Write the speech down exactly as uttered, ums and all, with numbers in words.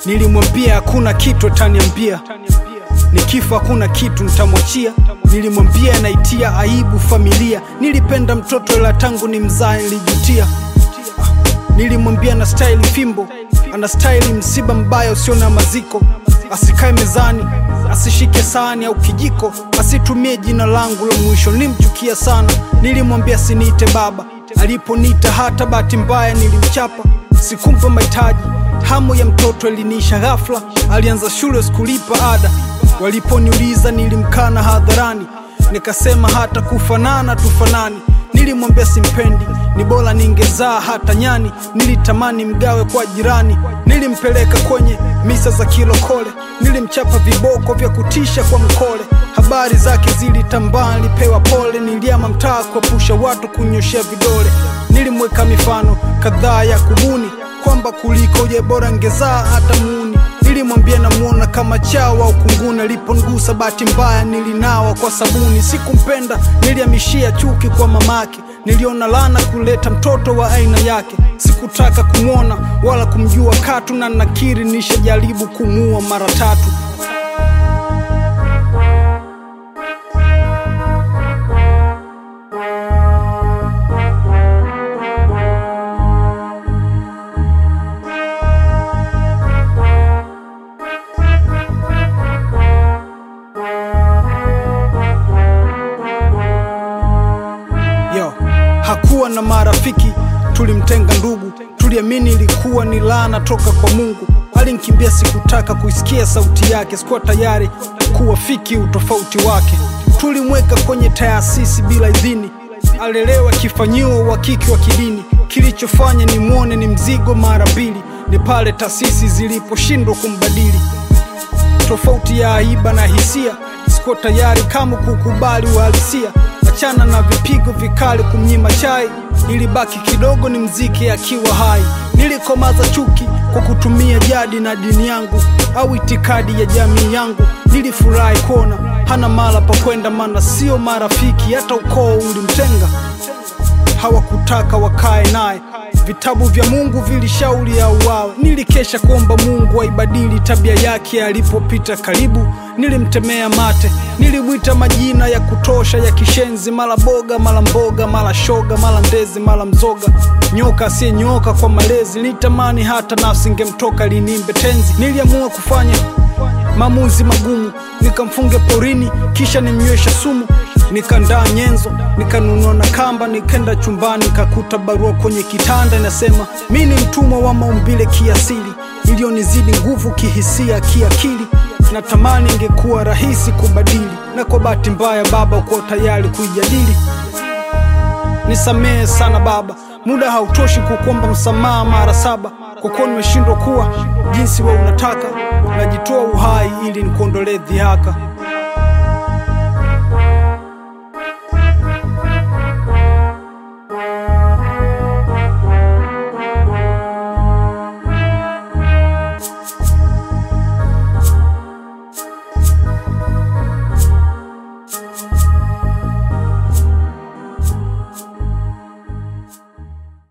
Nilimwambia hakuna kitu ataniambia, nikifa hakuna kitu nitamwachia. Nilimwambia naitia aibu familia, nilipenda mtoto ila tangu ni mzae nilijutia. Nilimwambia na style fimbo, ana style msiba mbaya usio na maziko. Asikae mezani, asishike sahani au kijiko, asitumie jina langu la mwisho, nilimchukia sana. Nilimwambia siniite baba, aliponiita hata bahati mbaya nilimchapa. Sikumpa mahitaji, hamu ya mtoto ilinisha ghafla. Alianza shule sikulipa ada, waliponiuliza nilimkana hadharani. Nikasema hata kufanana tufanani. Nilimwambia simpendi, ni bora ningezaa hata nyani. Nilitamani mgawe kwa jirani, nilimpeleka kwenye misa za kilokole. Nilimchapa viboko vya kutisha kwa mkole, habari zake zilitambaa nilipewa pole. Niliama mtaa kuepusha watu kunyoshea vidole. Nilimweka mifano kadhaa ya kubuni, kwamba kuliko je bora ngezaa hata muni. Nilimwambia namuona kama chawa au kunguni, aliponigusa bahati mbaya nilinawa kwa sabuni. Sikumpenda, nilihamishia chuki kwa mamake, niliona laana kuleta mtoto wa aina yake. Sikutaka kumuona wala kumjua katu, na nakiri nishajaribu kumuua mara tatu. Yo, hakuwa na marafiki, tulimtenga ndugu. Tuliamini ilikuwa ni laana toka kwa Mungu. Alinikimbia, sikutaka kuisikia sauti yake, sikuwa tayari kuwafiki utofauti wake. Tulimweka kwenye taasisi bila idhini, alelewa kifanyiwa uhakiki wa kidini. Kilichofanya ni muone ni mzigo mara mbili, ni pale taasisi ziliposhindwa kumbadili. Tofauti ya aiba na hisia, sikuwa tayari kama kukubali uhalisia. Achana na vipigo vikali kumnyima chai, ilibaki kidogo ni mziki akiwa hai. Nilikomaza chuki kwa kutumia jadi na dini yangu, au itikadi ya jamii yangu. Nilifurahi kuona hana mala pa kwenda, maana sio marafiki, hata ukoo ulimtenga. Hawakutaka wakae naye, vitabu vya Mungu vilishauri auawe. Nilikesha kuomba Mungu aibadili tabia yake alipopita karibu. Nilimtemea mate, nilimwita majina ya kutosha ya kishenzi, mala boga, mala mboga, mala shoga, mala ndezi, mala mzoga. Nyoka asiyenyoka kwa malezi, nilitamani hata nafsi ingemtoka linimbe tenzi. Niliamua kufanya maamuzi magumu, nikamfunge porini kisha nimnywesha sumu. Nikandaa nyenzo, nikanunua na kamba, nikenda chumbani nikakuta barua kwenye kitanda inasema mimi ni mtumwa wa maumbile kiasili, ilionizidi nguvu kihisia kiakili. Natamani ingekuwa rahisi kubadili, na kwa bahati mbaya baba uko tayari kuijadili. Nisamehe sana baba, muda hautoshi kukuomba msamaha mara saba. Kwa kuwa nimeshindwa kuwa jinsi wewe unataka, najitoa uhai ili nikuondolee dhihaka.